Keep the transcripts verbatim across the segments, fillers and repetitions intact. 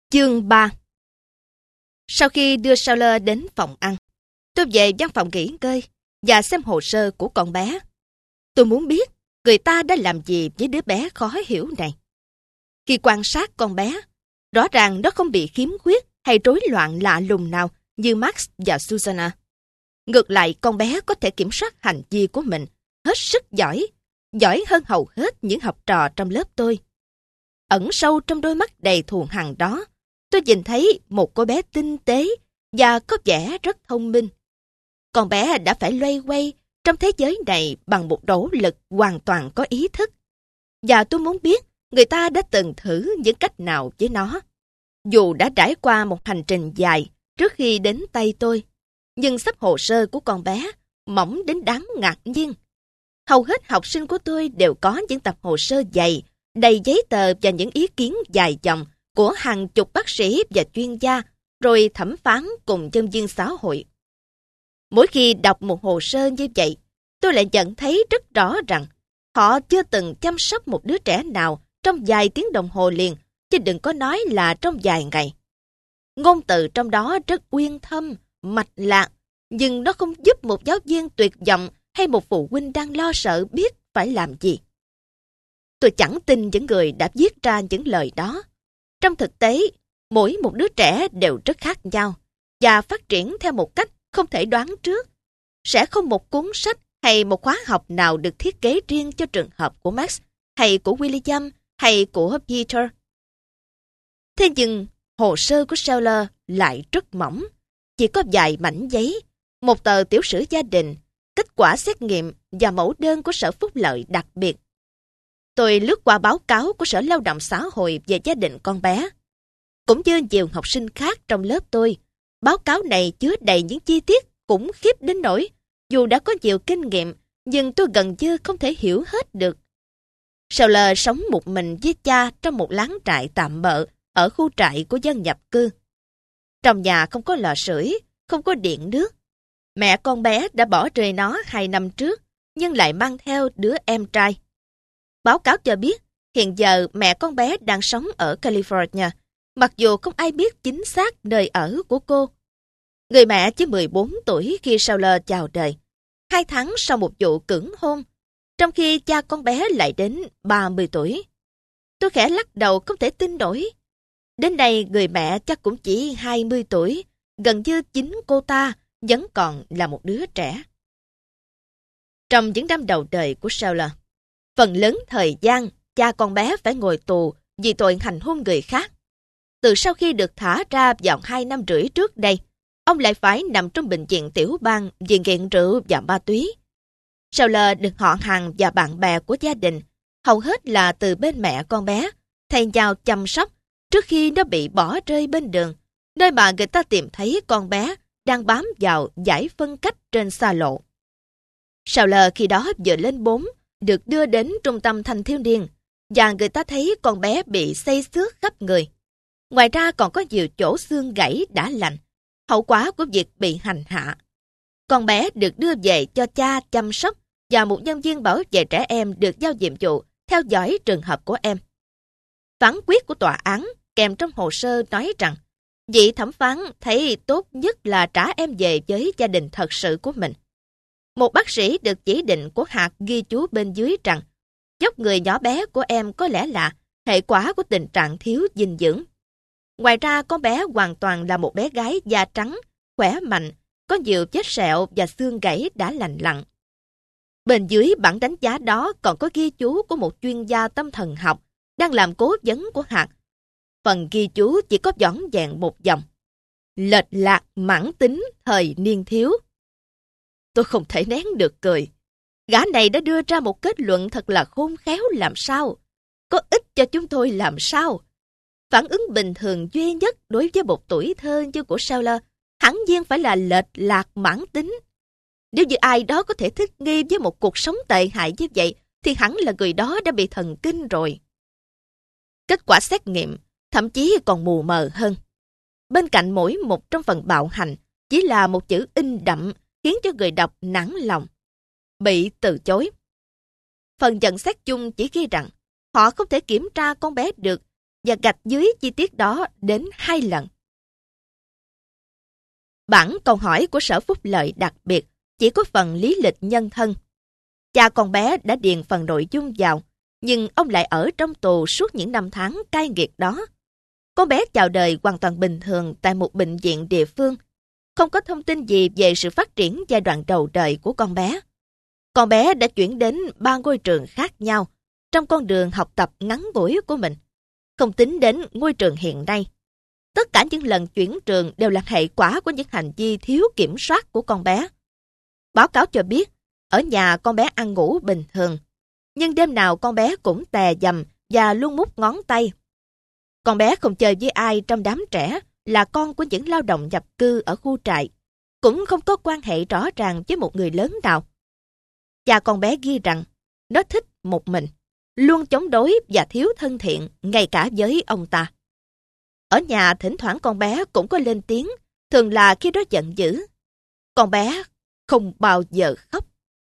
Chương ba. Sau khi đưa Sauler đến phòng ăn, tôi về văn phòng nghỉ ngơi và xem hồ sơ của con bé. Tôi muốn biết người ta đã làm gì với đứa bé khó hiểu này. Khi quan sát con bé, rõ ràng nó không bị khiếm khuyết hay rối loạn lạ lùng nào như Max và Susanna. Ngược lại, con bé có thể kiểm soát hành vi của mình hết sức giỏi, giỏi hơn hầu hết những học trò trong lớp tôi. Ẩn sâu trong đôi mắt đầy thù hằn đó, tôi nhìn thấy một cô bé tinh tế và có vẻ rất thông minh. Con bé đã phải loay hoay trong thế giới này bằng một nỗ lực hoàn toàn có ý thức. Và tôi muốn biết người ta đã từng thử những cách nào với nó. Dù đã trải qua một hành trình dài trước khi đến tay tôi, nhưng sắp hồ sơ của con bé mỏng đến đáng ngạc nhiên. Hầu hết học sinh của tôi đều có những tập hồ sơ dày, đầy giấy tờ và những ý kiến dài dòng của hàng chục bác sĩ và chuyên gia, rồi thẩm phán cùng nhân viên xã hội. Mỗi khi đọc một hồ sơ như vậy, tôi lại nhận thấy rất rõ rằng họ chưa từng chăm sóc một đứa trẻ nào trong vài tiếng đồng hồ liền, chứ đừng có nói là trong vài ngày. Ngôn từ trong đó rất uyên thâm, mạch lạc, nhưng nó không giúp một giáo viên tuyệt vọng hay một phụ huynh đang lo sợ biết phải làm gì. Tôi chẳng tin những người đã viết ra những lời đó. Trong thực tế, mỗi một đứa trẻ đều rất khác nhau và phát triển theo một cách không thể đoán trước. Sẽ không một cuốn sách hay một khóa học nào được thiết kế riêng cho trường hợp của Max, hay của William, hay của Peter. Thế nhưng, hồ sơ của Sauler lại rất mỏng. Chỉ có vài mảnh giấy, một tờ tiểu sử gia đình, kết quả xét nghiệm và mẫu đơn của Sở Phúc Lợi đặc biệt. Tôi lướt qua báo cáo của Sở Lao động Xã hội về gia đình con bé. Cũng như nhiều học sinh khác trong lớp tôi, báo cáo này chứa đầy những chi tiết khủng khiếp đến nỗi, dù đã có nhiều kinh nghiệm, nhưng tôi gần như không thể hiểu hết được. Sauler sống một mình với cha trong một láng trại tạm bợ ở khu trại của dân nhập cư. Trong nhà không có lò sưởi, không có điện nước. Mẹ con bé đã bỏ rơi nó hai năm trước, nhưng lại mang theo đứa em trai. Báo cáo cho biết, hiện giờ mẹ con bé đang sống ở California, mặc dù không ai biết chính xác nơi ở của cô. Người mẹ chỉ mười bốn tuổi khi Sauler chào đời, hai tháng sau một vụ cưỡng hôn, trong khi cha con bé lại đến ba mươi tuổi. Tôi khẽ lắc đầu không thể tin nổi. Đến đây người mẹ chắc cũng chỉ hai mươi tuổi, gần như chính cô ta vẫn còn là một đứa trẻ. Trong những năm đầu đời của Sauler, phần lớn thời gian cha con bé phải ngồi tù vì tội hành hung người khác. Từ sau khi được thả ra vào hai năm rưỡi trước đây, ông lại phải nằm trong bệnh viện tiểu bang vì nghiện rượu và ma túy. Sauler được họ hàng và bạn bè của gia đình, hầu hết là từ bên mẹ con bé, thay nhau chăm sóc trước khi nó bị bỏ rơi bên đường, nơi mà người ta tìm thấy con bé đang bám vào dải phân cách trên xa lộ. Sauler khi đó vừa lên bốn, được đưa đến trung tâm thanh thiếu niên, và người ta thấy con bé bị xây xước khắp người. Ngoài ra còn có nhiều chỗ xương gãy đã lành, hậu quả của việc bị hành hạ. Con bé được đưa về cho cha chăm sóc và một nhân viên bảo vệ trẻ em được giao nhiệm vụ theo dõi trường hợp của em. Phán quyết của tòa án kèm trong hồ sơ nói rằng vị thẩm phán thấy tốt nhất là trả em về với gia đình thật sự của mình. Một bác sĩ được chỉ định của hạt ghi chú bên dưới rằng vóc người nhỏ bé của em có lẽ là hệ quả của tình trạng thiếu dinh dưỡng. Ngoài ra, con bé hoàn toàn là một bé gái da trắng, khỏe mạnh, có nhiều vết sẹo và xương gãy đã lành lặn. Bên dưới bản đánh giá đó còn có ghi chú của một chuyên gia tâm thần học đang làm cố vấn của hạt. Phần ghi chú chỉ có vỏn vẹn một dòng: lệch lạc mãn tính thời niên thiếu. Tôi không thể nén được cười. Gã này đã đưa ra một kết luận thật là khôn khéo làm sao. Có ích cho chúng tôi làm sao. Phản ứng bình thường duy nhất đối với một tuổi thơ như của Sauler hẳn nhiên phải là lệch lạc mãn tính. Nếu như ai đó có thể thích nghi với một cuộc sống tệ hại như vậy, thì hẳn là người đó đã bị thần kinh rồi. Kết quả xét nghiệm thậm chí còn mù mờ hơn. Bên cạnh mỗi một trong phần bạo hành chỉ là một chữ in đậm khiến cho người đọc nản lòng: bị từ chối. Phần nhận xét chung chỉ ghi rằng họ không thể kiểm tra con bé được và gạch dưới chi tiết đó đến hai lần. Bản câu hỏi của Sở Phúc Lợi đặc biệt chỉ có phần lý lịch nhân thân. Cha con bé đã điền phần nội dung vào, nhưng ông lại ở trong tù suốt những năm tháng cay nghiệt đó. Con bé chào đời hoàn toàn bình thường tại một bệnh viện địa phương. Không có thông tin gì về sự phát triển giai đoạn đầu đời của con bé. Con bé đã chuyển đến ba ngôi trường khác nhau trong con đường học tập ngắn ngủi của mình. Không tính đến ngôi trường hiện nay. Tất cả những lần chuyển trường đều là hệ quả của những hành vi thiếu kiểm soát của con bé. Báo cáo cho biết, ở nhà con bé ăn ngủ bình thường, nhưng đêm nào con bé cũng tè dầm và luôn mút ngón tay. Con bé không chơi với ai trong đám trẻ, là con của những lao động nhập cư ở khu trại, cũng không có quan hệ rõ ràng với một người lớn nào. Cha con bé ghi rằng, nó thích một mình, luôn chống đối và thiếu thân thiện ngay cả với ông ta. Ở nhà thỉnh thoảng con bé cũng có lên tiếng, thường là khi đó giận dữ. Con bé không bao giờ khóc.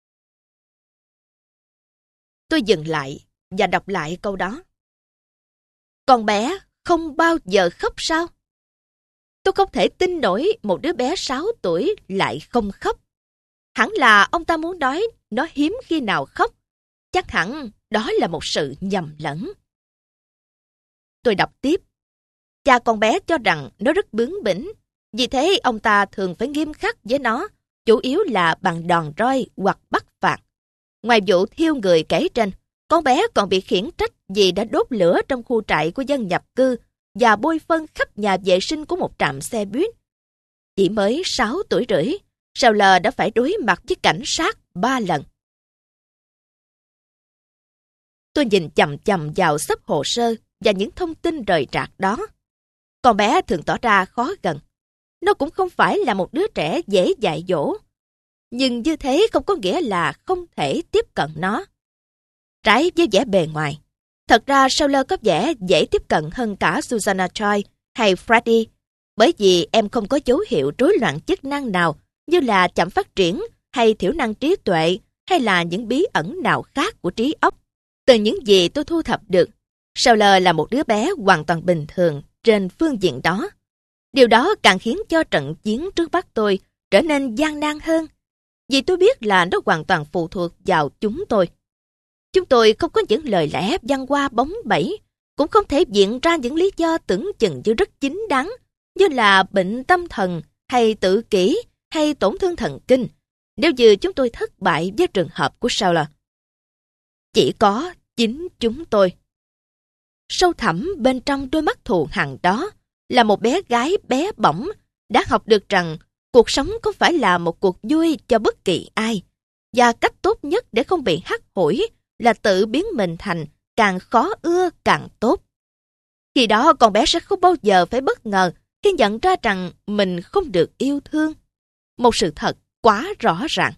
Tôi dừng lại và đọc lại câu đó. Con bé không bao giờ khóc sao? Tôi không thể tin nổi một đứa bé sáu tuổi lại không khóc. Hẳn là ông ta muốn nói nó hiếm khi nào khóc. Chắc hẳn đó là một sự nhầm lẫn. Tôi đọc tiếp. Cha con bé cho rằng nó rất bướng bỉnh. Vì thế ông ta thường phải nghiêm khắc với nó, chủ yếu là bằng đòn roi hoặc bắt phạt. Ngoài vụ thiêu người kể trên, con bé còn bị khiển trách vì đã đốt lửa trong khu trại của dân nhập cư và bôi phân khắp nhà vệ sinh của một trạm xe buýt. Chỉ mới sáu tuổi rưỡi, Sauler đã phải đối mặt với cảnh sát ba lần. Tôi nhìn chằm chằm vào xấp hồ sơ và những thông tin rời rạc đó. Con bé thường tỏ ra khó gần. Nó cũng không phải là một đứa trẻ dễ dạy dỗ. Nhưng như thế không có nghĩa là không thể tiếp cận nó. Trái với vẻ bề ngoài, thật ra Sauler có vẻ dễ tiếp cận hơn cả Susanna Choi hay Freddie, bởi vì em không có dấu hiệu rối loạn chức năng nào như là chậm phát triển hay thiểu năng trí tuệ hay là những bí ẩn nào khác của trí óc. Từ những gì tôi thu thập được, Sauler là một đứa bé hoàn toàn bình thường trên phương diện đó. Điều đó càng khiến cho trận chiến trước mắt tôi trở nên gian nan hơn, vì tôi biết là nó hoàn toàn phụ thuộc vào chúng tôi. Chúng tôi không có những lời lẽ văn hoa bóng bẩy, cũng không thể viện ra những lý do tưởng chừng như rất chính đáng, như là bệnh tâm thần, hay tự kỷ, hay tổn thương thần kinh, nếu như chúng tôi thất bại với trường hợp của Sauler. Chỉ có chính chúng tôi. Sâu thẳm bên trong đôi mắt thù hằn đó là một bé gái bé bỏng đã học được rằng cuộc sống không phải là một cuộc vui cho bất kỳ ai, và cách tốt nhất để không bị hắt hủi là tự biến mình thành càng khó ưa càng tốt. Khi đó con bé sẽ không bao giờ phải bất ngờ khi nhận ra rằng mình không được yêu thương. Một sự thật quá rõ ràng.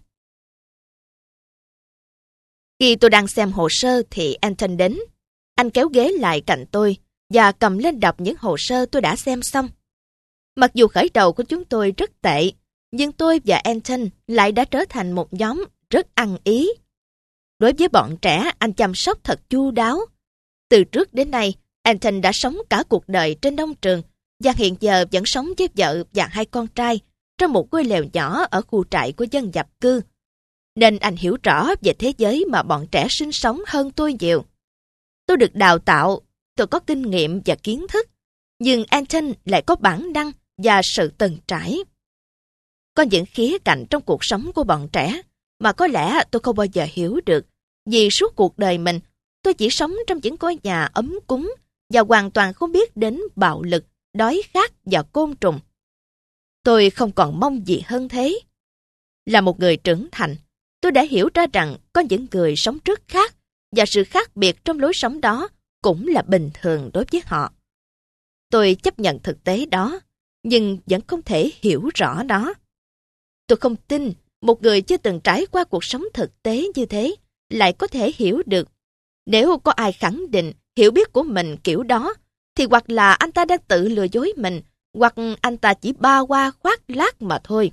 Khi tôi đang xem hồ sơ thì Anton đến. Anh kéo ghế lại cạnh tôi và cầm lên đọc những hồ sơ tôi đã xem xong. Mặc dù khởi đầu của chúng tôi rất tệ, nhưng tôi và Anton lại đã trở thành một nhóm rất ăn ý. Đối với bọn trẻ, anh chăm sóc thật chu đáo. Từ trước đến nay, Anton đã sống cả cuộc đời trên nông trường và hiện giờ vẫn sống với vợ và hai con trai trong một ngôi lều nhỏ ở khu trại của dân nhập cư. Nên anh hiểu rõ về thế giới mà bọn trẻ sinh sống hơn tôi nhiều. Tôi được đào tạo, tôi có kinh nghiệm và kiến thức, nhưng Anton lại có bản năng và sự từng trải. Có những khía cạnh trong cuộc sống của bọn trẻ mà có lẽ tôi không bao giờ hiểu được, vì suốt cuộc đời mình tôi chỉ sống trong những ngôi nhà ấm cúng và hoàn toàn không biết đến bạo lực, đói khát và côn trùng. Tôi không còn mong gì hơn thế. Là một người trưởng thành, tôi đã hiểu ra rằng có những người sống rất khác và sự khác biệt trong lối sống đó cũng là bình thường đối với họ. Tôi chấp nhận thực tế đó, nhưng vẫn không thể hiểu rõ nó. Tôi không tin một người chưa từng trải qua cuộc sống thực tế như thế lại có thể hiểu được. Nếu có ai khẳng định hiểu biết của mình kiểu đó, thì hoặc là anh ta đang tự lừa dối mình, hoặc anh ta chỉ ba hoa khoác lác mà thôi.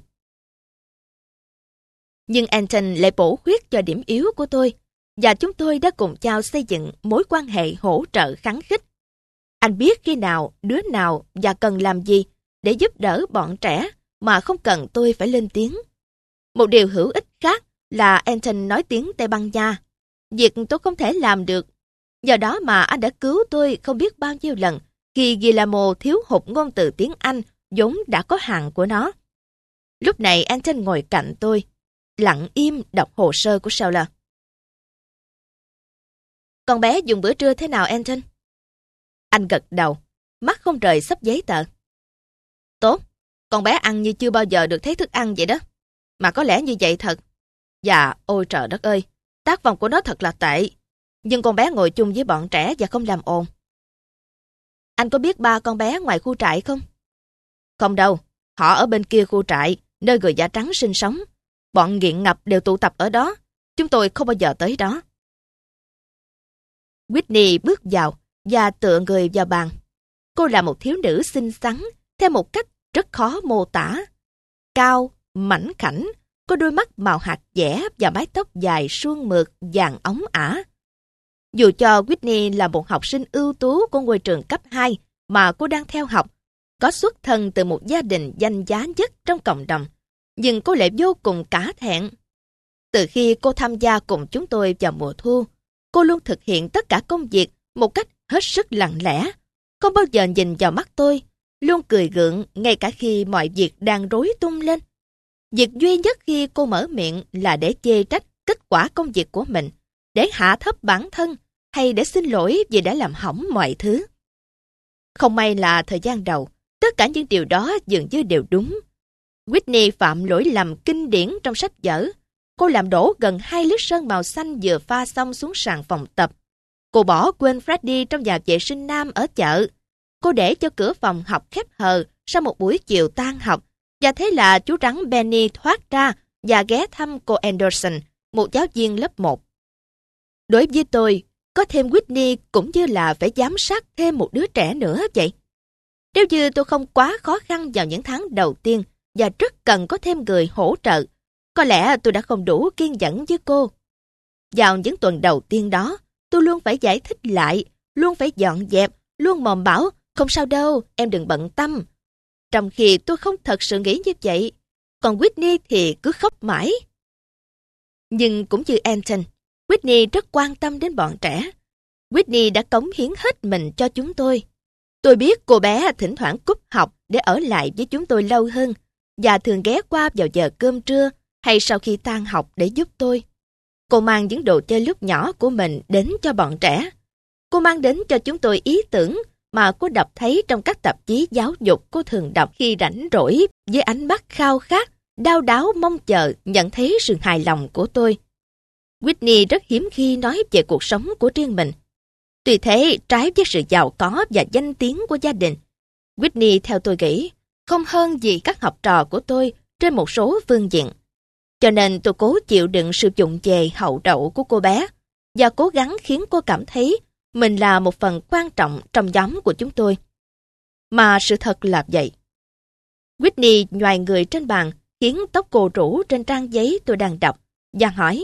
Nhưng Anton lại bổ khuyết cho điểm yếu của tôi, và chúng tôi đã cùng nhau xây dựng mối quan hệ hỗ trợ khắng khích. Anh biết khi nào, đứa nào và cần làm gì để giúp đỡ bọn trẻ mà không cần tôi phải lên tiếng. Một điều hữu ích khác là Anton nói tiếng Tây Ban Nha. Việc tôi không thể làm được. Nhờ đó mà anh đã cứu tôi không biết bao nhiêu lần khi Guillermo thiếu hụt ngôn từ tiếng Anh vốn đã có hạn của nó. Lúc này Anton ngồi cạnh tôi, lặng im đọc hồ sơ của Scheller. Con bé dùng bữa trưa thế nào, Anton? Anh gật đầu, mắt không rời xấp giấy tờ. Tốt, con bé ăn như chưa bao giờ được thấy thức ăn vậy đó. Mà có lẽ như vậy thật. Dạ, ôi trời đất ơi, tác phong của nó thật là tệ. Nhưng con bé ngồi chung với bọn trẻ và không làm ồn. Anh có biết ba con bé ngoài khu trại không? Không đâu, họ ở bên kia khu trại, nơi người da trắng sinh sống. Bọn nghiện ngập đều tụ tập ở đó. Chúng tôi không bao giờ tới đó. Whitney bước vào và tựa người vào bàn. Cô là một thiếu nữ xinh xắn, theo một cách rất khó mô tả. Cao, mảnh khảnh, có đôi mắt màu hạt dẻ và mái tóc dài suôn mượt, vàng óng ả. Dù cho Whitney là một học sinh ưu tú của ngôi trường cấp hai mà cô đang theo học, có xuất thân từ một gia đình danh giá nhất trong cộng đồng, nhưng cô lại vô cùng cả thẹn. Từ khi cô tham gia cùng chúng tôi vào mùa thu, cô luôn thực hiện tất cả công việc một cách hết sức lặng lẽ, không bao giờ nhìn vào mắt tôi, luôn cười gượng ngay cả khi mọi việc đang rối tung lên. Việc duy nhất khi cô mở miệng là để chê trách kết quả công việc của mình, để hạ thấp bản thân hay để xin lỗi vì đã làm hỏng mọi thứ. Không may là thời gian đầu, tất cả những điều đó dường như đều đúng. Whitney phạm lỗi lầm kinh điển trong sách vở. Cô làm đổ gần hai lít sơn màu xanh vừa pha xong xuống sàn phòng tập. Cô bỏ quên Freddy trong nhà vệ sinh nam ở chợ. Cô để cho cửa phòng học khép hờ sau một buổi chiều tan học, và thế là chú rắn Benny thoát ra và ghé thăm cô Anderson, một giáo viên lớp một. Đối với tôi, có thêm Whitney cũng như là phải giám sát thêm một đứa trẻ nữa vậy. Nếu như tôi không quá khó khăn vào những tháng đầu tiên và rất cần có thêm người hỗ trợ, có lẽ tôi đã không đủ kiên nhẫn với cô. Vào những tuần đầu tiên đó, tôi luôn phải giải thích lại, luôn phải dọn dẹp, luôn mồm bảo, không sao đâu, em đừng bận tâm. Trong khi tôi không thật sự nghĩ như vậy, còn Whitney thì cứ khóc mãi. Nhưng cũng như Anton, Whitney rất quan tâm đến bọn trẻ. Whitney đã cống hiến hết mình cho chúng tôi. Tôi biết cô bé thỉnh thoảng cúp học để ở lại với chúng tôi lâu hơn, và thường ghé qua vào giờ cơm trưa hay sau khi tan học để giúp tôi. Cô mang những đồ chơi lúc nhỏ của mình đến cho bọn trẻ. Cô mang đến cho chúng tôi ý tưởng mà cô đọc thấy trong các tạp chí giáo dục cô thường đọc khi rảnh rỗi, với ánh mắt khao khát, đau đáu mong chờ nhận thấy sự hài lòng của tôi. Whitney rất hiếm khi nói về cuộc sống của riêng mình. Tuy thế, trái với sự giàu có và danh tiếng của gia đình, Whitney theo tôi nghĩ không hơn gì các học trò của tôi trên một số phương diện. Cho nên tôi cố chịu đựng sự dụng về hậu đậu của cô bé và cố gắng khiến cô cảm thấy mình là một phần quan trọng trong nhóm của chúng tôi. Mà sự thật là vậy. Whitney nhoài người trên bàn, khiến tóc cô rủ trên trang giấy tôi đang đọc, và hỏi: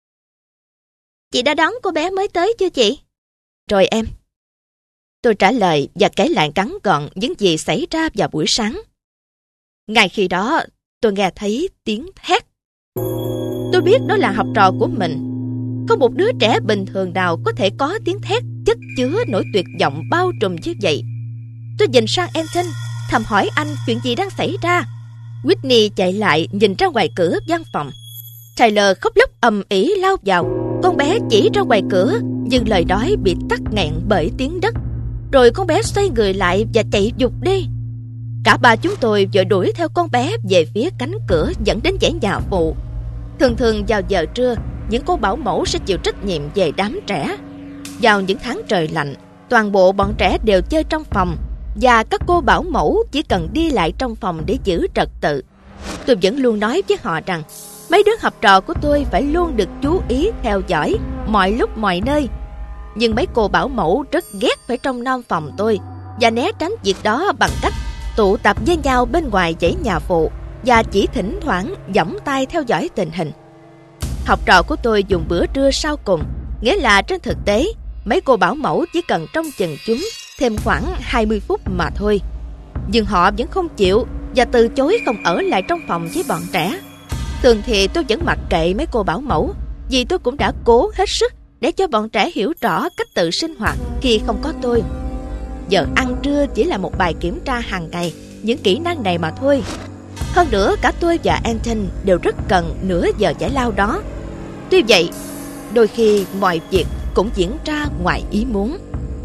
Chị đã đón cô bé mới tới chưa chị? Rồi em. Tôi trả lời và kể lại ngắn gọn những gì xảy ra vào buổi sáng. Ngay khi đó, tôi nghe thấy tiếng thét. Tôi biết đó là học trò của mình. Không một đứa trẻ bình thường nào có thể có tiếng thét chất chứa nỗi tuyệt vọng bao trùm như vậy. Tôi nhìn sang Anton, thầm hỏi anh chuyện gì đang xảy ra. Whitney chạy lại nhìn ra ngoài cửa văn phòng. Tyler khóc lóc ầm ĩ lao vào. Con bé chỉ ra ngoài cửa, nhưng lời nói bị tắc nghẹn bởi tiếng đất. Rồi con bé xoay người lại và chạy vụt đi. Cả ba chúng tôi vội đuổi theo con bé về phía cánh cửa dẫn đến dãy nhà phụ. Thường thường vào giờ trưa, những cô bảo mẫu sẽ chịu trách nhiệm về đám trẻ. Vào những tháng trời lạnh, toàn bộ bọn trẻ đều chơi trong phòng, và các cô bảo mẫu chỉ cần đi lại trong phòng để giữ trật tự. Tôi vẫn luôn nói với họ rằng mấy đứa học trò của tôi phải luôn được chú ý theo dõi mọi lúc mọi nơi. Nhưng mấy cô bảo mẫu rất ghét phải trông nom phòng tôi và né tránh việc đó bằng cách tụ tập với nhau bên ngoài dãy nhà phụ và chỉ thỉnh thoảng giỏng tay theo dõi tình hình. Học trò của tôi dùng bữa trưa sau cùng, nghĩa là trên thực tế mấy cô bảo mẫu chỉ cần trông chừng chúng thêm khoảng hai mươi phút mà thôi. Nhưng họ vẫn không chịu và từ chối không ở lại trong phòng với bọn trẻ. Thường thì tôi vẫn mặc kệ mấy cô bảo mẫu, vì tôi cũng đã cố hết sức để cho bọn trẻ hiểu rõ cách tự sinh hoạt khi không có tôi. Giờ ăn trưa chỉ là một bài kiểm tra hàng ngày những kỹ năng này mà thôi. Hơn nữa cả tôi và Anton đều rất cần nửa giờ giải lao đó. Tuy vậy, đôi khi mọi việc cũng diễn ra ngoài ý muốn.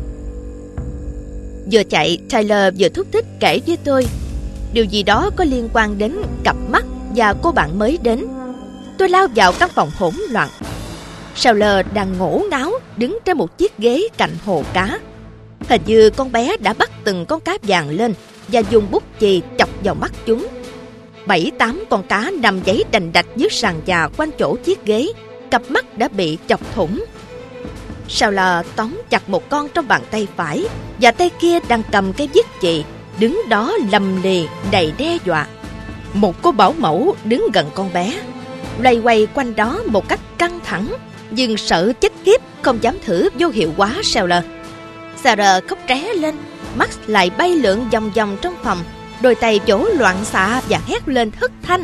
Vừa chạy, Tyler vừa thúc thích kể với tôi điều gì đó có liên quan đến cặp mắt và cô bạn mới đến. Tôi lao vào căn phòng hỗn loạn. Sauler đang ngổ ngáo đứng trên một chiếc ghế cạnh hồ cá. Hình như con bé đã bắt từng con cá vàng lên và dùng bút chì chọc vào mắt chúng. Bảy tám con cá nằm giấy đành đạch dưới sàn nhà quanh chỗ chiếc ghế, cặp mắt đã bị chọc thủng. Sauler tóm chặt một con trong bàn tay phải và tay kia đang cầm cái viết chì, đứng đó lầm lì đầy đe dọa. Một cô bảo mẫu đứng gần con bé, loay quay quanh đó một cách căng thẳng, nhưng sợ chết khiếp không dám thử vô hiệu hóa Sauler. Sarah khóc ré lên, Max lại bay lượn vòng vòng trong phòng, đôi tay vỗ loạn xạ và hét lên thất thanh: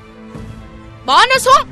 "Bỏ nó xuống!"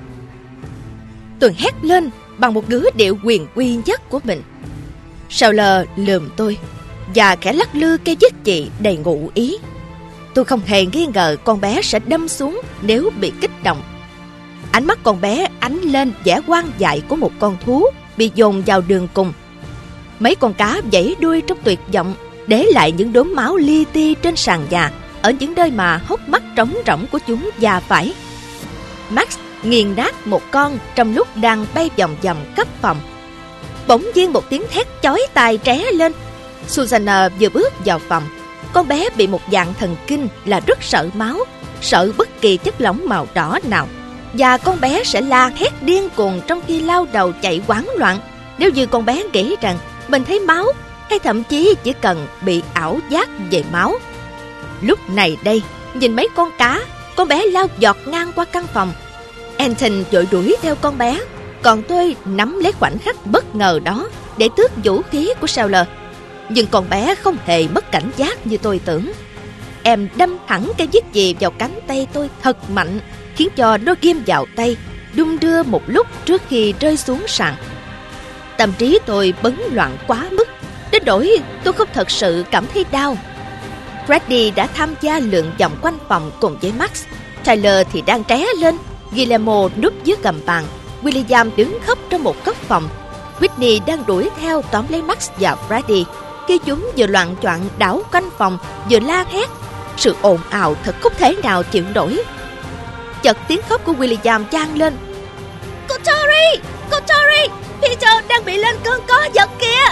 Tôi hét lên bằng một ngữ điệu quyền uy nhất của mình. Sauler lườm tôi và khẽ lắc lư cây viết chì đầy ngụ ý. Tôi không hề nghi ngờ con bé sẽ đâm xuống nếu bị kích động. Ánh mắt con bé ánh lên vẻ hoang dại của một con thú bị dồn vào đường cùng. Mấy con cá vẫy đuôi trong tuyệt vọng, để lại những đốm máu li ti trên sàn nhà ở những nơi mà hốc mắt trống rỗng của chúng va phải. Max nghiền nát một con trong lúc đang bay vòng vòng khắp phòng. Bỗng nhiên một tiếng thét chói tai tré lên. Susanna vừa bước vào phòng. Con bé bị một dạng thần kinh là rất sợ máu, sợ bất kỳ chất lỏng màu đỏ nào, và con bé sẽ la hét điên cuồng trong khi lao đầu chạy hoảng loạn nếu như con bé nghĩ rằng mình thấy máu, hay thậm chí chỉ cần bị ảo giác về máu. Lúc này đây, nhìn mấy con cá, con bé lao giọt ngang qua căn phòng. Anton vội đuổi theo con bé, còn tôi nắm lấy khoảnh khắc bất ngờ đó để tước vũ khí của Sauler. Nhưng con bé không hề mất cảnh giác như tôi tưởng. Em đâm thẳng cái viết chì vào cánh tay tôi thật mạnh, khiến cho nó ghim vào tay, đung đưa một lúc trước khi rơi xuống sàn. Tâm trí tôi bấn loạn quá mức, đến nỗi tôi không thật sự cảm thấy đau. Freddy đã tham gia lượn vòng quanh phòng cùng với Max. Tyler thì đang tré lên. Guillermo núp dưới gầm bàn. William đứng khóc trong một góc phòng. Whitney đang đuổi theo tóm lấy Max và Freddy. Khi chúng vừa loạng choạng đảo quanh phòng, vừa la hét, sự ồn ào thật không thể nào chịu nổi. Chợt tiếng khóc của William vang lên: "Cô Tori! Cô Tori! Peter đang bị lên cơn co giật kìa!"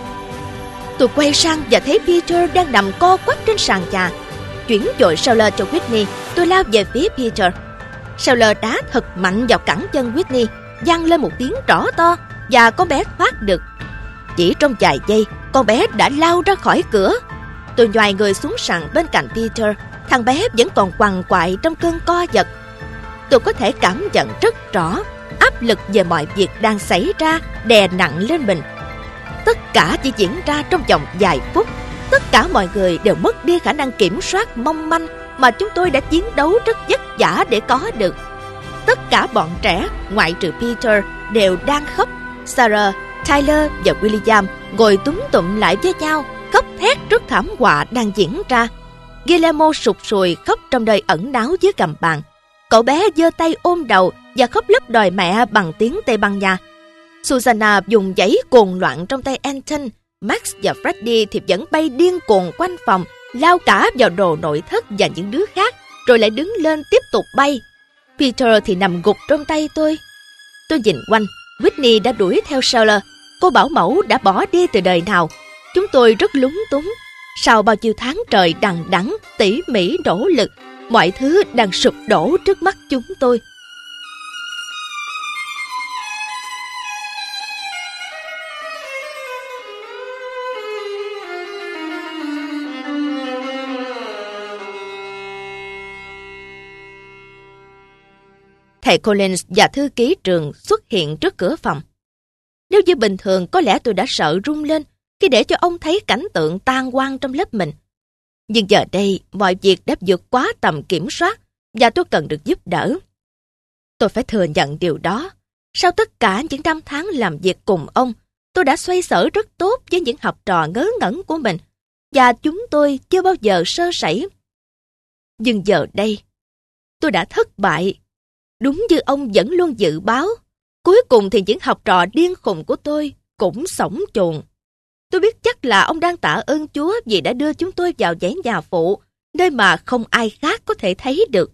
Tôi quay sang và thấy Peter đang nằm co quắp trên sàn nhà. Chuyển dội Sauler cho Whitney, tôi lao về phía Peter. Sauler đá thật mạnh vào cẳng chân Whitney, vang lên một tiếng rõ to và con bé thoát được. Chỉ trong vài giây, con bé đã lao ra khỏi cửa. Tôi nhoài người xuống sàn bên cạnh Peter. Thằng bé vẫn còn quằn quại trong cơn co giật. Tôi có thể cảm nhận rất rõ áp lực về mọi việc đang xảy ra đè nặng lên mình. Tất cả chỉ diễn ra trong vòng vài phút. Tất cả mọi người đều mất đi khả năng kiểm soát mong manh mà chúng tôi đã chiến đấu rất vất vả để có được. Tất cả bọn trẻ, ngoại trừ Peter, đều đang khóc. Sarah, Tyler và William ngồi túm tụm lại với nhau, khóc thét trước thảm họa đang diễn ra. Guillermo sụt sùi khóc trong nơi ẩn náu dưới gầm bàn. Cậu bé giơ tay ôm đầu và khóc lóc đòi mẹ bằng tiếng Tây Ban Nha. Susanna dùng giấy cuồng loạn trong tay Anton. Max và Freddy thì vẫn bay điên cuồng quanh phòng, lao cả vào đồ nội thất và những đứa khác, rồi lại đứng lên tiếp tục bay. Peter thì nằm gục trong tay tôi. Tôi nhìn quanh, Whitney đã đuổi theo Sauler. Cô bảo mẫu đã bỏ đi từ đời nào. Chúng tôi rất lúng túng. Sau bao nhiêu tháng trời đằng đẵng, tỉ mỉ nỗ lực, mọi thứ đang sụp đổ trước mắt chúng tôi. Thầy Collins và thư ký trường xuất hiện trước cửa phòng. Nếu như bình thường có lẽ tôi đã sợ run lên, khi để cho ông thấy cảnh tượng tan hoang trong lớp mình. Nhưng giờ đây, mọi việc đã vượt quá tầm kiểm soát và tôi cần được giúp đỡ. Tôi phải thừa nhận điều đó. Sau tất cả những năm tháng làm việc cùng ông, tôi đã xoay sở rất tốt với những học trò ngớ ngẩn của mình và chúng tôi chưa bao giờ sơ sẩy. Nhưng giờ đây, tôi đã thất bại. Đúng như ông vẫn luôn dự báo, cuối cùng thì những học trò điên khùng của tôi cũng xổng chuồng. Tôi biết chắc là ông đang tạ ơn Chúa vì đã đưa chúng tôi vào dãy nhà phụ, nơi mà không ai khác có thể thấy được.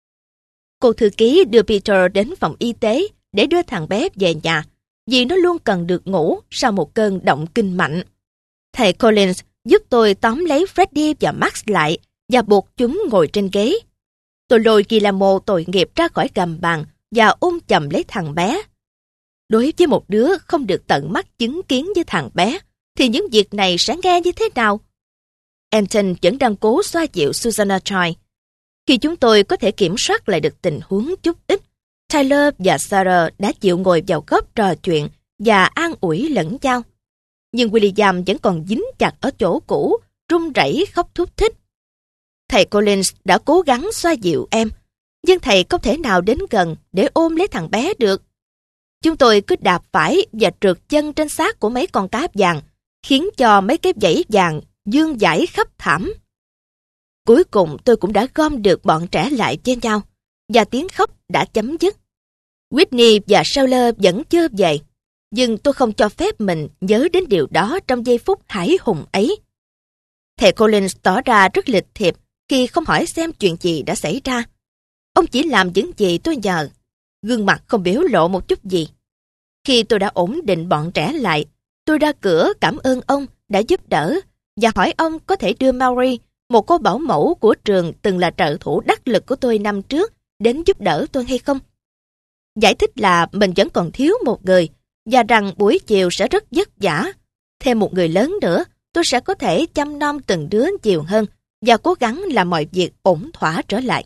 Cô thư ký đưa Peter đến phòng y tế để đưa thằng bé về nhà, vì nó luôn cần được ngủ sau một cơn động kinh mạnh. Thầy Collins giúp tôi tóm lấy Freddie và Max lại và buộc chúng ngồi trên ghế. Tôi lôi Guillermo tội nghiệp ra khỏi gầm bàn và ôm chầm lấy thằng bé. Đối với một đứa không được tận mắt chứng kiến với thằng bé, thì những việc này sẽ nghe như thế nào? Anton vẫn đang cố xoa dịu Susanna Choi. Khi chúng tôi có thể kiểm soát lại được tình huống chút ít, Tyler và Sarah đã chịu ngồi vào góc trò chuyện và an ủi lẫn nhau. Nhưng William vẫn còn dính chặt ở chỗ cũ, run rẩy khóc thút thít. Thầy Collins đã cố gắng xoa dịu em, nhưng thầy không thể nào đến gần để ôm lấy thằng bé được. Chúng tôi cứ đạp phải và trượt chân trên xác của mấy con cá vàng, khiến cho mấy cái dãy vàng dương dãi khắp thảm. Cuối cùng tôi cũng đã gom được bọn trẻ lại với nhau, và tiếng khóc đã chấm dứt. Whitney và Sauler vẫn chưa về, nhưng tôi không cho phép mình nhớ đến điều đó trong giây phút hãi hùng ấy. Thầy Collins tỏ ra rất lịch thiệp khi không hỏi xem chuyện gì đã xảy ra. Ông chỉ làm những gì tôi nhờ, gương mặt không biểu lộ một chút gì. Khi tôi đã ổn định bọn trẻ lại, tôi ra cửa cảm ơn ông đã giúp đỡ và hỏi ông có thể đưa Maury, một cô bảo mẫu của trường từng là trợ thủ đắc lực của tôi năm trước, đến giúp đỡ tôi hay không. Giải thích là mình vẫn còn thiếu một người và rằng buổi chiều sẽ rất vất vả. Thêm một người lớn nữa, tôi sẽ có thể chăm nom từng đứa nhiều hơn và cố gắng làm mọi việc ổn thỏa trở lại.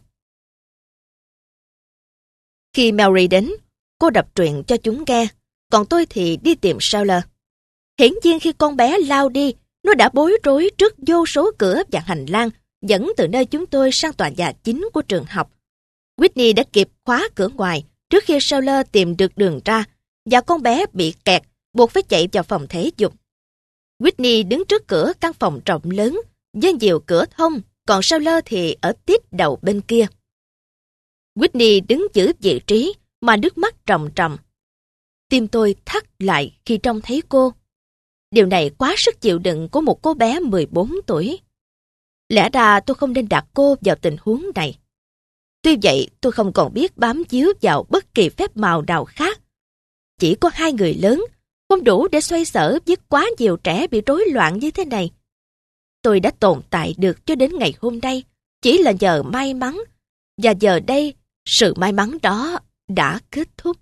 Khi Mary đến, cô đọc truyện cho chúng nghe, còn tôi thì đi tìm Sauler. Hiển nhiên khi con bé lao đi, nó đã bối rối trước vô số cửa và hành lang dẫn từ nơi chúng tôi sang tòa nhà chính của trường học. Whitney đã kịp khóa cửa ngoài trước khi Sauler tìm được đường ra, và con bé bị kẹt, buộc phải chạy vào phòng thể dục. Whitney đứng trước cửa căn phòng rộng lớn với nhiều cửa thông, còn Sauler thì ở tít đầu bên kia. Whitney đứng giữ vị trí mà nước mắt tròng tròng. Tim tôi thắt lại khi trông thấy cô. Điều này quá sức chịu đựng của một cô bé mười bốn tuổi. Lẽ ra tôi không nên đặt cô vào tình huống này. Tuy vậy, tôi không còn biết bám víu vào bất kỳ phép màu nào khác. Chỉ có hai người lớn, không đủ để xoay sở với quá nhiều trẻ bị rối loạn như thế này. Tôi đã tồn tại được cho đến ngày hôm nay, chỉ là nhờ may mắn, và giờ đây, sự may mắn đó đã kết thúc.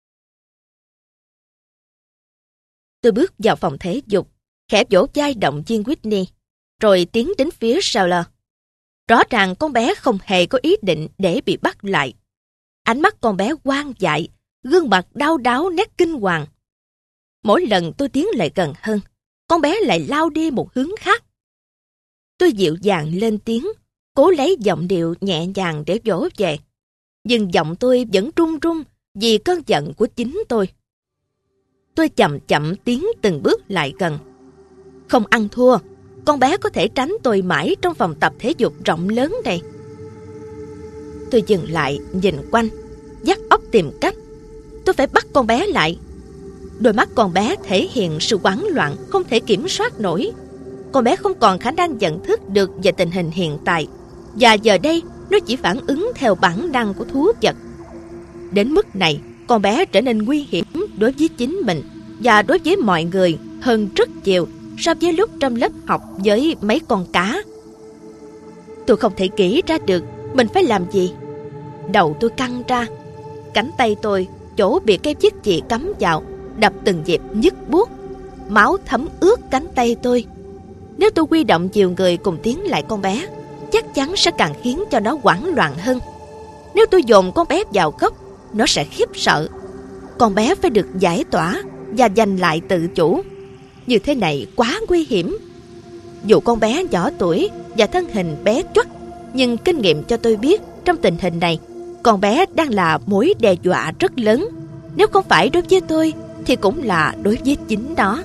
Tôi bước vào phòng thể dục, khẽ vỗ vai động viên Whitney, rồi tiến đến phía Sauler. Rõ ràng con bé không hề có ý định để bị bắt lại. Ánh mắt con bé hoang dại, gương mặt đau đáu nét kinh hoàng. Mỗi lần tôi tiến lại gần hơn, con bé lại lao đi một hướng khác. Tôi dịu dàng lên tiếng, cố lấy giọng điệu nhẹ nhàng để dỗ về. Nhưng giọng tôi vẫn run run vì cơn giận của chính tôi. Tôi chậm chậm tiến từng bước lại gần. Không ăn thua, con bé có thể tránh tôi mãi trong phòng tập thể dục rộng lớn này. Tôi dừng lại, nhìn quanh, vắt óc tìm cách. Tôi phải bắt con bé lại. Đôi mắt con bé thể hiện sự hoảng loạn không thể kiểm soát nổi. Con bé không còn khả năng nhận thức được về tình hình hiện tại, và giờ đây nó chỉ phản ứng theo bản năng của thú vật. Đến mức này, con bé trở nên nguy hiểm đối với chính mình và đối với mọi người hơn rất nhiều so với lúc trong lớp học với mấy con cá. Tôi không thể nghĩ ra được mình phải làm gì. Đầu tôi căng ra, cánh tay tôi chỗ bị cái chiếc chì cắm vào đập từng nhịp nhức buốt, máu thấm ướt cánh tay tôi. Nếu tôi huy động nhiều người cùng tiến lại con bé, chắc chắn sẽ càng khiến cho nó hoảng loạn hơn. Nếu tôi dồn con bé vào góc, nó sẽ khiếp sợ. Con bé phải được giải tỏa và giành lại tự chủ. Như thế này quá nguy hiểm. Dù con bé nhỏ tuổi và thân hình bé choắt, nhưng kinh nghiệm cho tôi biết trong tình hình này, con bé đang là mối đe dọa rất lớn. Nếu không phải đối với tôi, thì cũng là đối với chính nó.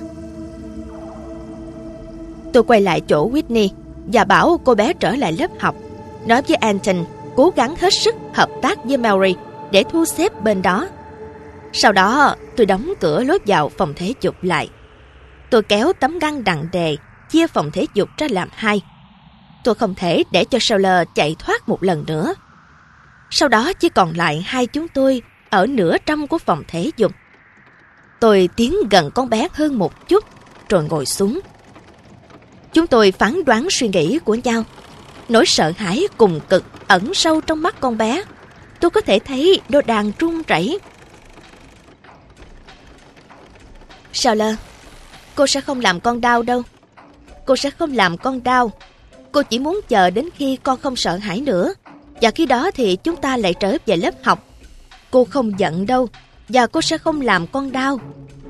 Tôi quay lại chỗ Whitney và bảo cô bé trở lại lớp học, nói với Anton cố gắng hết sức hợp tác với Mary để thu xếp bên đó. Sau đó tôi đóng cửa lối vào phòng thể dục lại. Tôi kéo tấm ngăn nặng nề chia phòng thể dục ra làm hai. Tôi không thể để cho Sawyer chạy thoát một lần nữa. Sau đó chỉ còn lại hai chúng tôi ở nửa trong của phòng thể dục. Tôi tiến gần con bé hơn một chút rồi ngồi xuống. Chúng tôi phán đoán suy nghĩ của nhau. Nỗi sợ hãi cùng cực ẩn sâu trong mắt con bé. Tôi có thể thấy nó đang run rẩy. Sawyer, cô sẽ không làm con đau đâu. Cô sẽ không làm con đau. Cô chỉ muốn chờ đến khi con không sợ hãi nữa. Và khi đó thì chúng ta lại trở về lớp học. Cô không giận đâu. Và cô sẽ không làm con đau.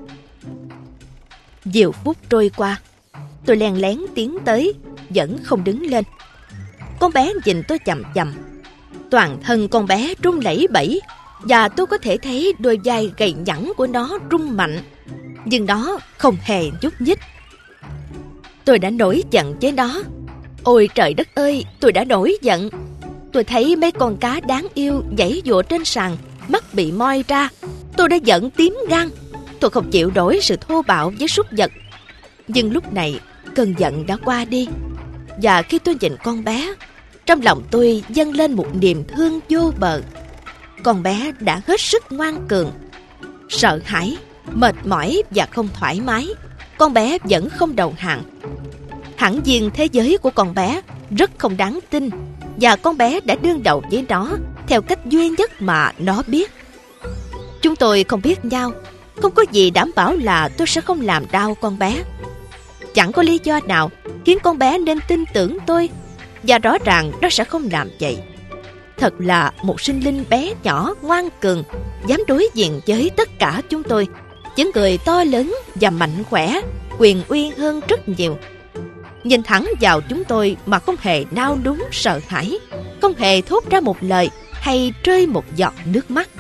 Nhiều phút trôi qua. Tôi len lén tiến tới, vẫn không đứng lên. Con bé nhìn tôi chằm chằm. Toàn thân con bé run lẩy bẩy, và tôi có thể thấy đôi vai gầy nhẵn của nó rung mạnh. Nhưng nó không hề nhúc nhích. Tôi đã nổi giận với nó. Ôi trời đất ơi, tôi đã nổi giận. Tôi thấy mấy con cá đáng yêu giãy giụa trên sàn, mắt bị moi ra. Tôi đã giận tím gan. Tôi không chịu nổi sự thô bạo với súc vật. Nhưng lúc này cơn giận đã qua đi. Và khi tôi nhìn con bé, trong lòng tôi dâng lên một niềm thương vô bờ. Con bé đã hết sức ngoan cường. Sợ hãi, mệt mỏi và không thoải mái, con bé vẫn không đầu hàng. Hẳn nhiên thế giới của con bé rất không đáng tin, và con bé đã đương đầu với nó theo cách duy nhất mà nó biết. Chúng tôi không biết nhau. Không có gì đảm bảo là tôi sẽ không làm đau con bé. Chẳng có lý do nào khiến con bé nên tin tưởng tôi, và rõ ràng nó sẽ không làm vậy. Thật là một sinh linh bé nhỏ ngoan cường, dám đối diện với tất cả chúng tôi, những người to lớn và mạnh khỏe, quyền uy hơn rất nhiều. Nhìn thẳng vào chúng tôi mà không hề nao núng sợ hãi, không hề thốt ra một lời hay rơi một giọt nước mắt.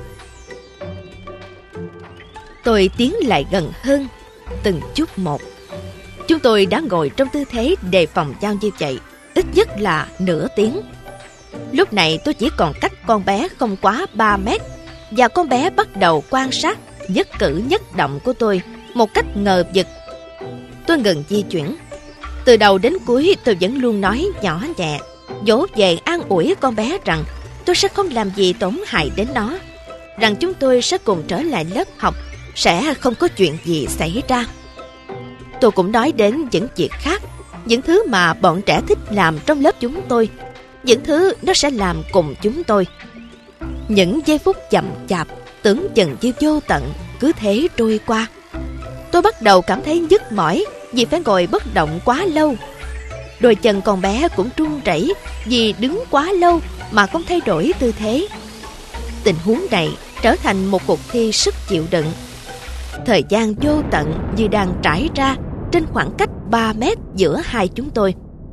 Tôi tiến lại gần hơn, từng chút một. Chúng tôi đã ngồi trong tư thế đề phòng nhau như vậy, ít nhất là nửa tiếng. Lúc này tôi chỉ còn cách con bé không quá ba mét, và con bé bắt đầu quan sát nhất cử nhất động của tôi một cách ngờ vực. Tôi ngừng di chuyển. Từ đầu đến cuối tôi vẫn luôn nói nhỏ nhẹ, dỗ về an ủi con bé rằng tôi sẽ không làm gì tổn hại đến nó, rằng chúng tôi sẽ cùng trở lại lớp học, sẽ không có chuyện gì xảy ra. Tôi cũng nói đến những việc khác, những thứ mà bọn trẻ thích làm trong lớp chúng tôi, những thứ nó sẽ làm cùng chúng tôi. Những giây phút chậm chạp, tưởng chừng như vô tận, cứ thế trôi qua. Tôi bắt đầu cảm thấy nhức mỏi vì phải ngồi bất động quá lâu. Đôi chân con bé cũng run rẩy vì đứng quá lâu mà không thay đổi tư thế. Tình huống này trở thành một cuộc thi sức chịu đựng. Thời gian vô tận như đang trải ra trên khoảng cách ba mét giữa hai chúng tôi.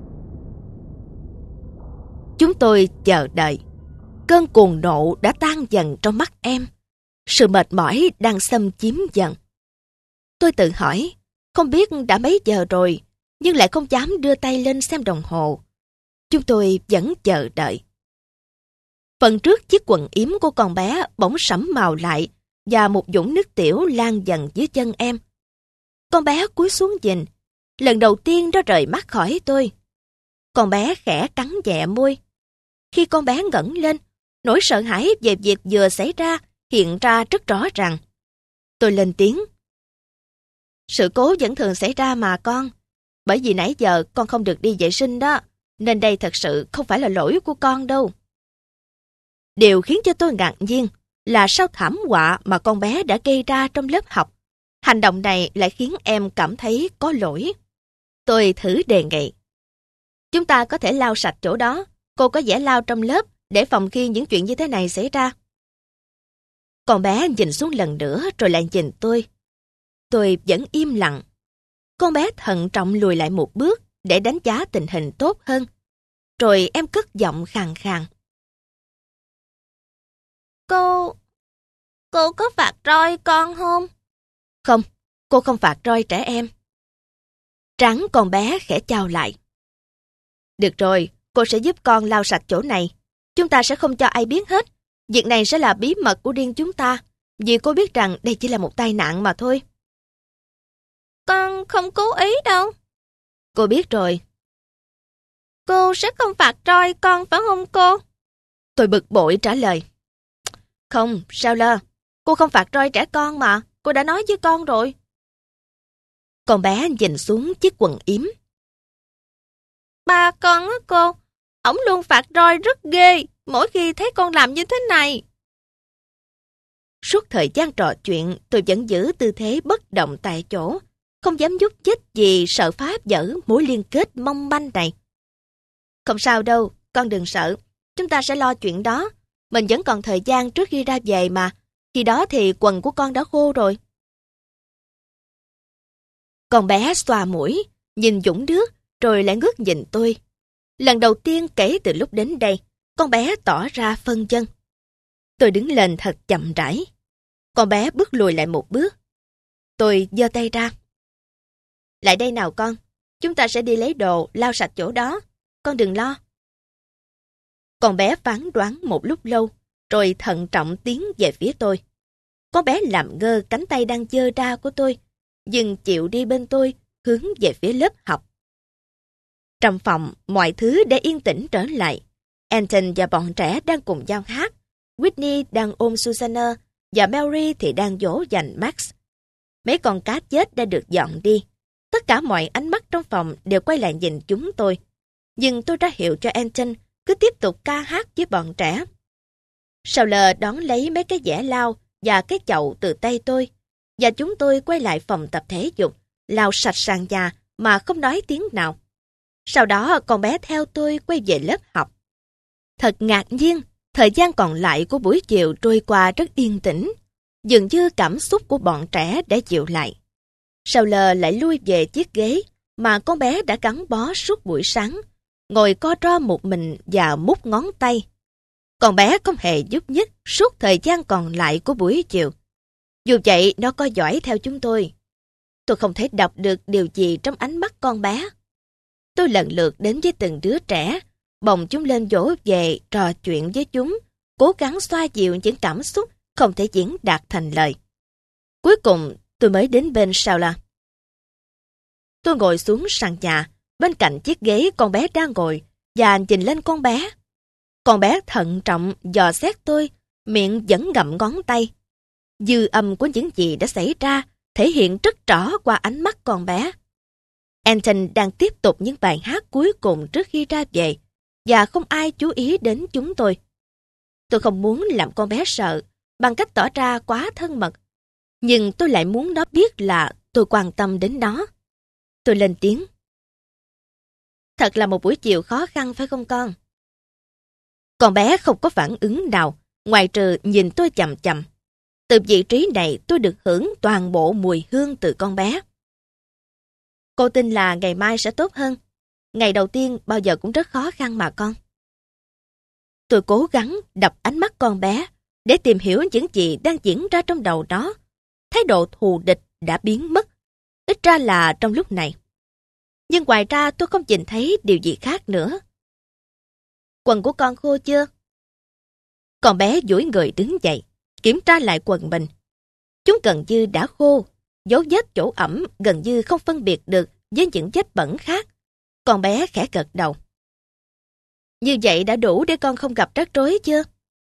Chúng tôi chờ đợi. Cơn cuồng nộ đã tan dần trong mắt em. Sự mệt mỏi đang xâm chiếm dần. Tôi tự hỏi, không biết đã mấy giờ rồi, nhưng lại không dám đưa tay lên xem đồng hồ. Chúng tôi vẫn chờ đợi. Phần trước chiếc quần yếm của con bé bỗng sẫm màu lại, và một vũng nước tiểu lan dần dưới chân em. Con bé cúi xuống nhìn. Lần đầu tiên nó rời mắt khỏi tôi. Con bé khẽ cắn nhẹ môi. Khi con bé ngẩng lên, nỗi sợ hãi về việc vừa xảy ra hiện ra rất rõ ràng. Tôi lên tiếng. Sự cố vẫn thường xảy ra mà con. Bởi vì nãy giờ con không được đi vệ sinh đó, nên đây thật sự không phải là lỗi của con đâu. Điều khiến cho tôi ngạc nhiên là sau thảm họa mà con bé đã gây ra trong lớp học, hành động này lại khiến em cảm thấy có lỗi. Tôi thử đề nghị. Chúng ta có thể lau sạch chỗ đó. Cô có vẻ lau trong lớp để phòng khi những chuyện như thế này xảy ra. Con bé nhìn xuống lần nữa rồi lại nhìn tôi. Tôi vẫn im lặng. Con bé thận trọng lùi lại một bước để đánh giá tình hình tốt hơn. Rồi em cất giọng khàn khàn. Cô... cô có phạt roi con không? Không, cô không phạt roi trẻ em. Trán con bé khẽ chau lại. Được rồi, cô sẽ giúp con lau sạch chỗ này. Chúng ta sẽ không cho ai biết hết. Việc này sẽ là bí mật của riêng chúng ta, vì cô biết rằng đây chỉ là một tai nạn mà thôi. Con không cố ý đâu. Cô biết rồi. Cô sẽ không phạt roi con phải không cô? Tôi bực bội trả lời. Không, sao lơ. Cô không phạt roi trẻ con mà. Cô đã nói với con rồi. Con bé nhìn xuống chiếc quần yếm. Ba con á cô, ổng luôn phạt roi rất ghê mỗi khi thấy con làm như thế này. Suốt thời gian trò chuyện, tôi vẫn giữ tư thế bất động tại chỗ, không dám nhúc nhích vì sợ phá vỡ mối liên kết mong manh này. Không sao đâu, con đừng sợ. Chúng ta sẽ lo chuyện đó. Mình vẫn còn thời gian trước khi ra về mà. Khi đó thì quần của con đã khô rồi. Con bé xoa mũi, nhìn dũng nước, rồi lại ngước nhìn tôi. Lần đầu tiên kể từ lúc đến đây, con bé tỏ ra phân vân. Tôi đứng lên thật chậm rãi. Con bé bước lùi lại một bước. Tôi giơ tay ra. Lại đây nào con, chúng ta sẽ đi lấy đồ, lau sạch chỗ đó. Con đừng lo. Con bé phán đoán một lúc lâu, rồi thận trọng tiến về phía tôi. Con bé làm ngơ cánh tay đang giơ ra của tôi, dừng chịu đi bên tôi, hướng về phía lớp học. Trong phòng, mọi thứ đã yên tĩnh trở lại. Anton và bọn trẻ đang cùng nhau hát. Whitney đang ôm Susanna, và Mary thì đang dỗ dành Max. Mấy con cá chết đã được dọn đi. Tất cả mọi ánh mắt trong phòng đều quay lại nhìn chúng tôi. Nhưng tôi ra hiệu cho Anton cứ tiếp tục ca hát với bọn trẻ. Sauler đón lấy mấy cái dẻ lau và cái chậu từ tay tôi, và chúng tôi quay lại phòng tập thể dục, lau sạch sàn nhà mà không nói tiếng nào. Sau đó con bé theo tôi quay về lớp học. Thật ngạc nhiên, thời gian còn lại của buổi chiều trôi qua rất yên tĩnh. Dường như cảm xúc của bọn trẻ đã dịu lại. Sauler lại lui về chiếc ghế mà con bé đã gắn bó suốt buổi sáng, ngồi co ro một mình và mút ngón tay. Con bé không hề nhúc nhích suốt thời gian còn lại của buổi chiều. Dù vậy, nó có dõi theo chúng tôi. Tôi không thể đọc được điều gì trong ánh mắt con bé. Tôi lần lượt đến với từng đứa trẻ, bồng chúng lên dỗ về, trò chuyện với chúng, cố gắng xoa dịu những cảm xúc không thể diễn đạt thành lời. Cuối cùng, tôi mới đến bên Sauler. Tôi ngồi xuống sàn nhà, bên cạnh chiếc ghế con bé đang ngồi, và nhìn lên con bé. Con bé thận trọng dò xét tôi, miệng vẫn ngậm ngón tay. Dư âm của những gì đã xảy ra thể hiện rất rõ qua ánh mắt con bé. Anton đang tiếp tục những bài hát cuối cùng trước khi ra về, và không ai chú ý đến chúng tôi. Tôi không muốn làm con bé sợ bằng cách tỏ ra quá thân mật, nhưng tôi lại muốn nó biết là tôi quan tâm đến nó. Tôi lên tiếng. Thật là một buổi chiều khó khăn phải không con? Con bé không có phản ứng nào, ngoài trừ nhìn tôi chằm chằm. Từ vị trí này tôi được hưởng toàn bộ mùi hương từ con bé. Cô tin là ngày mai sẽ tốt hơn. Ngày đầu tiên bao giờ cũng rất khó khăn mà con. Tôi cố gắng đọc ánh mắt con bé để tìm hiểu những gì đang diễn ra trong đầu nó. Thái độ thù địch đã biến mất, ít ra là trong lúc này. Nhưng ngoài ra tôi không nhìn thấy điều gì khác nữa. Quần của con khô chưa? Con bé duỗi người đứng dậy, kiểm tra lại quần mình. Chúng gần như đã khô, dấu vết chỗ ẩm gần như không phân biệt được với những vết bẩn khác. Con bé khẽ gật đầu. Như vậy đã đủ để con không gặp rắc rối chưa?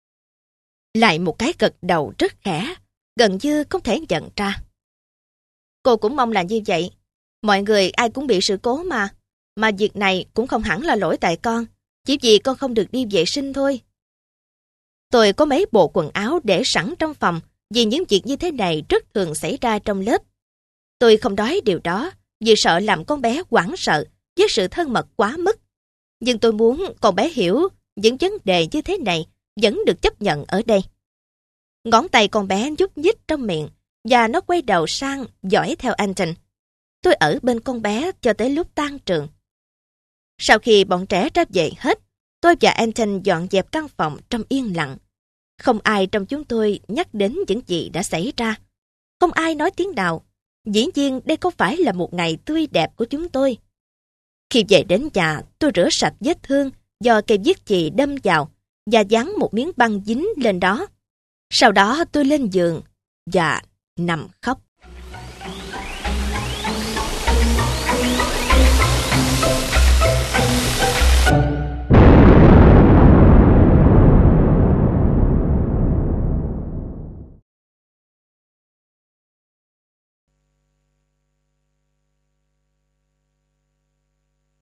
Lại một cái gật đầu rất khẽ, gần như không thể nhận ra. Cô cũng mong là như vậy. Mọi người ai cũng bị sự cố mà. Mà việc này cũng không hẳn là lỗi tại con, chỉ vì con không được đi vệ sinh thôi. Tôi có mấy bộ quần áo để sẵn trong phòng vì những việc như thế này rất thường xảy ra trong lớp. Tôi không nói điều đó vì sợ làm con bé hoảng sợ với sự thân mật quá mức. Nhưng tôi muốn con bé hiểu những vấn đề như thế này vẫn được chấp nhận ở đây. Ngón tay con bé nhúc nhích trong miệng và nó quay đầu sang dõi theo Anton. Tôi ở bên con bé cho tới lúc tan trường. Sau khi bọn trẻ ra về hết, tôi và Anton dọn dẹp căn phòng trong yên lặng. Không ai trong chúng tôi nhắc đến những gì đã xảy ra. Không ai nói tiếng nào. Dĩ nhiên đây không phải là một ngày tươi đẹp của chúng tôi. Khi về đến nhà, tôi rửa sạch vết thương do cây viết chì đâm vào và dán một miếng băng dính lên đó. Sau đó tôi lên giường và nằm khóc.